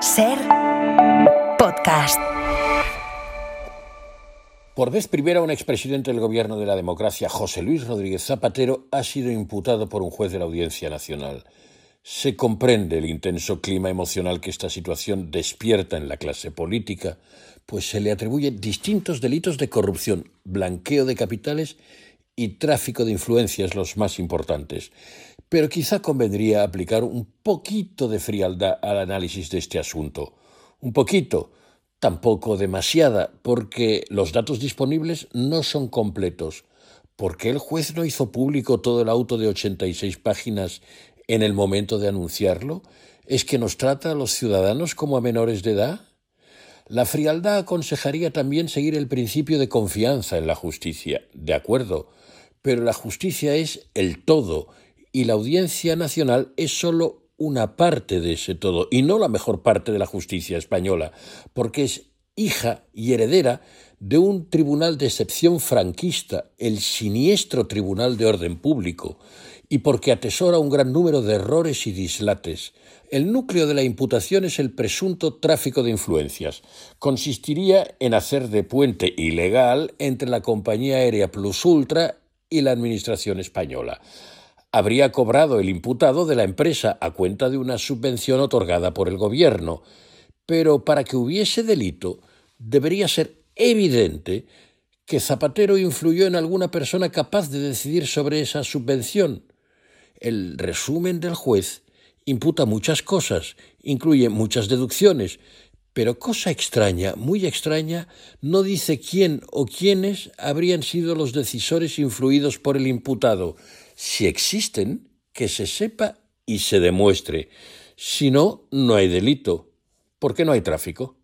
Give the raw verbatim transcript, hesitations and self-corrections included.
Ser podcast. Por vez primera, un expresidente del gobierno de la democracia, José Luis Rodríguez Zapatero, ha sido imputado por un juez de la Audiencia Nacional. Se comprende el intenso clima emocional que esta situación despierta en la clase política, pues se le atribuyen distintos delitos de corrupción, blanqueo de capitales y tráfico de influencias, los más importantes. Pero quizá convendría aplicar un poquito de frialdad al análisis de este asunto. Un poquito, tampoco demasiada, porque los datos disponibles no son completos. ¿Por qué el juez no hizo público todo el auto de ochenta y seis páginas en el momento de anunciarlo? ¿Es que nos trata a los ciudadanos como a menores de edad? La frialdad aconsejaría también seguir el principio de confianza en la justicia, de acuerdo, pero la justicia es el todo y la Audiencia Nacional es solo una parte de ese todo y no la mejor parte de la justicia española, porque es hija y heredera de un tribunal de excepción franquista, el siniestro Tribunal de Orden Público, y porque atesora un gran número de errores y dislates. El núcleo de la imputación es el presunto tráfico de influencias. Consistiría en hacer de puente ilegal entre la compañía aérea Plus Ultra y la administración española. Habría cobrado el imputado de la empresa a cuenta de una subvención otorgada por el gobierno, pero para que hubiese delito debería ser evidente que Zapatero influyó en alguna persona capaz de decidir sobre esa subvención. El resumen del juez imputa muchas cosas, incluye muchas deducciones, pero cosa extraña, muy extraña, no dice quién o quiénes habrían sido los decisores influidos por el imputado. Si existen, que se sepa y se demuestre. Si no, no hay delito. ¿Por qué no hay tráfico?